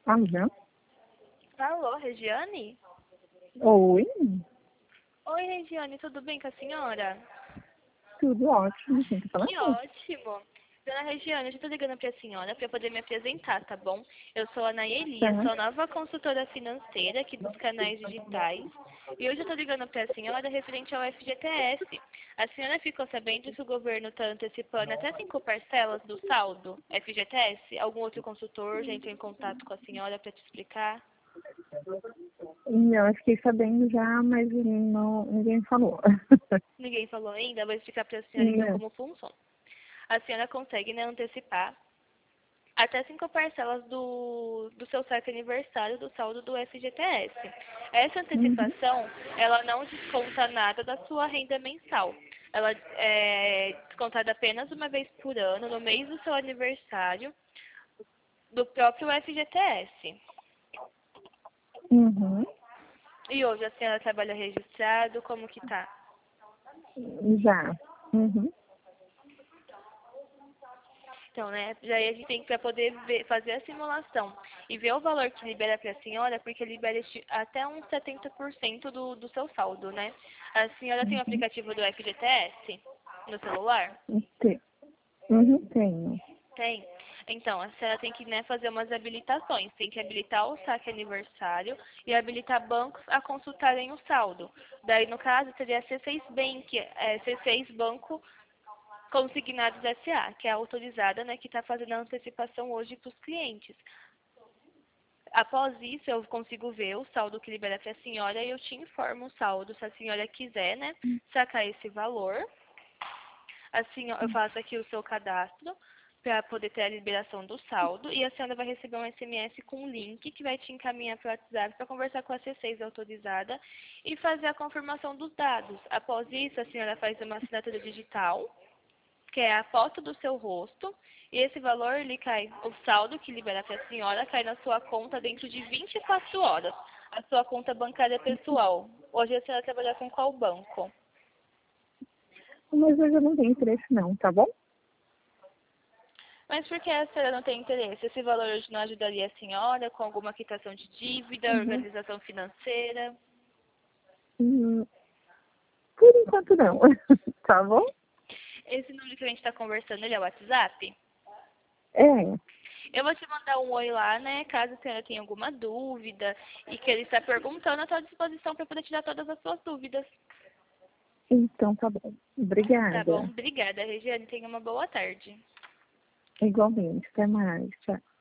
Alô? Alô, Regiane? Oi, Oi, Regiane, tudo bem com a senhora? tudo ótimo, quem tá Que falando? ótimo! Dona Regiane, eu já estou ligando para a senhora para poder me apresentar, tá bom? Eu sou a Tá. Naeli, sou nova consultora financeira aqui dos canais digitais. E hoje eu estou ligando para a senhora referente ao FGTS. A senhora ficou sabendo que o governo está antecipando até 5 parcelas do saldo FGTS? Algum outro consultor já entrou em contato com a senhora para te explicar? Não, eu fiquei sabendo já, mas não, ninguém falou. Ninguém falou ainda? Vou explicar para a senhora então Não. como funciona. A senhora consegue, né, antecipar até 5 parcelas do seu saque aniversário do saldo do FGTS. Essa Uhum. antecipação, ela não desconta nada da sua renda mensal. Ela é descontada apenas uma vez por ano, no mês do seu aniversário, do próprio FGTS. Uhum. E hoje a senhora trabalha registrado, como que tá? Já. Uhum. Então, né, já aí a gente tem que, para poder fazer a simulação e ver o valor que libera para a senhora, porque libera até uns 70% do seu saldo, né? A senhora tem o Uhum. aplicativo do FGTS no celular? Tem. Uhum, tenho. Tem. Então, a senhora tem que, né, fazer umas habilitações. Tem que habilitar o saque aniversário e habilitar bancos a consultarem o saldo. Daí, no caso, seria a C6 Bank, C6 Banco Consignados S.A., que é a autorizada, né, que está fazendo a antecipação hoje para os clientes. Após isso, eu consigo ver o saldo que libera para a senhora e eu te informo o saldo, se a senhora quiser, né, sacar esse valor. Assim, eu faço aqui o seu cadastro para poder ter a liberação do saldo e a senhora vai receber um SMS com um link que vai te encaminhar para o WhatsApp para conversar com a C6 autorizada e fazer a confirmação dos dados. Após isso, a senhora faz uma assinatura digital, que é a foto do seu rosto, e esse valor, ele cai, o saldo que libera para a senhora cai na sua conta dentro de 24 horas, a sua conta bancária pessoal. Hoje a senhora trabalha com qual banco? Mas hoje eu não tenho interesse não, tá bom? Mas por que a senhora não tem interesse? Esse valor hoje não ajudaria a senhora com alguma quitação de dívida, Uhum. organização financeira? Hum, por enquanto não. Tá bom? Esse número que a gente está conversando, ele é o WhatsApp? É. Eu vou te mandar um oi lá, né? Caso a senhora tenha alguma dúvida e que ele está perguntando, à sua disposição para poder tirar todas as suas dúvidas. Então tá bom. Tá bom? Obrigada. Obrigada, Regiane. Tenha uma boa tarde. Igualmente. Até mais. Tchau.